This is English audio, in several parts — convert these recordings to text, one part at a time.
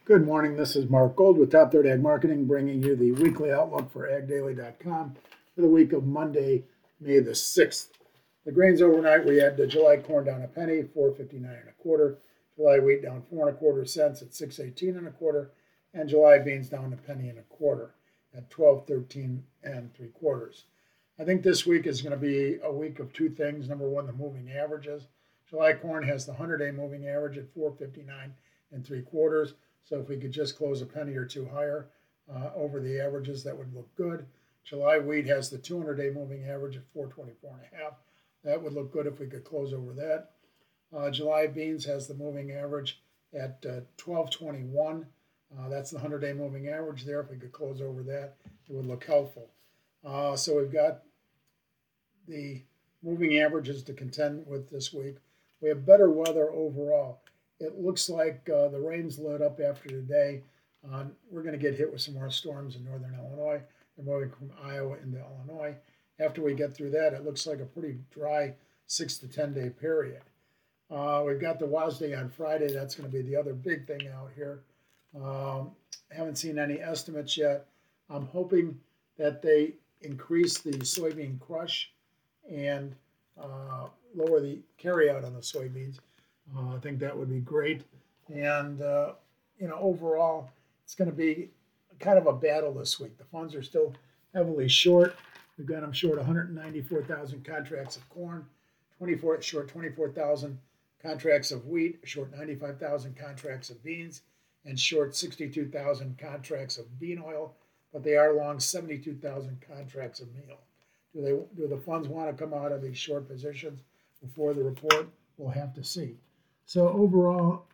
Good morning. This is Mark Gold with Top Third Ag Marketing, bringing you the weekly outlook for AgDaily.com for the week of Monday, May the 6th. The grains overnight, we had the July corn down a penny, 4.59 and a quarter. July wheat down 4 1/4 cents at 6.18 and a quarter, and July beans down a penny and a quarter at 12.13 and 3/4. I think this week is going to be a week of two things. Number one, the moving averages. July corn has the 100-day moving average at 4.59 and 3/4. So if we could just close a penny or two higher over the averages, that would look good. July wheat has the 200-day moving average at 4.24 and a half. That would look good if we could close over that. July beans has the moving average at 12.21. That's the 100-day moving average there. If we could close over that, it would look helpful. So we've got the moving averages to contend with this week. We have better weather overall. It looks like the rain's let up after today. We're going to get hit with some more storms in northern Illinois. They're moving from Iowa into Illinois. After we get through that, it looks like a pretty dry 6 to 10 day period. We've got the WASDE on Friday. That's going to be the other big thing out here. Haven't seen any estimates yet. I'm hoping that they increase the soybean crush and lower the carryout on the soybeans. I think that would be great. And, overall, it's going to be kind of a battle this week. The funds are still heavily short. We've got them short 194,000 contracts of corn, short 24,000 contracts of wheat, short 95,000 contracts of beans, and short 62,000 contracts of bean oil. But they are long 72,000 contracts of meal. Do the funds want to come out of these short positions before the report? We'll have to see. So overall,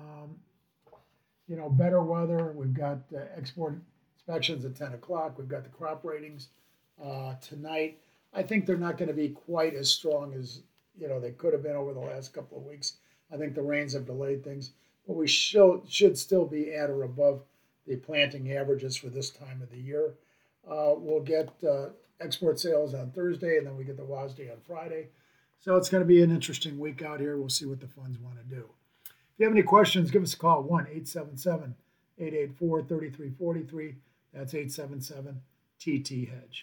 better weather. We've got export inspections at 10 o'clock. We've got the crop ratings tonight. I think they're not going to be quite as strong as they could have been over the last couple of weeks. I think the rains have delayed things, but we should still be at or above the planting averages for this time of the year. We'll get export sales on Thursday, and then we get the WASDE on Friday. So it's going to be an interesting week out here. We'll see what the funds want to do. If you have any questions, give us a call, 1-877-884-3343. That's 877-TT-HEDGE.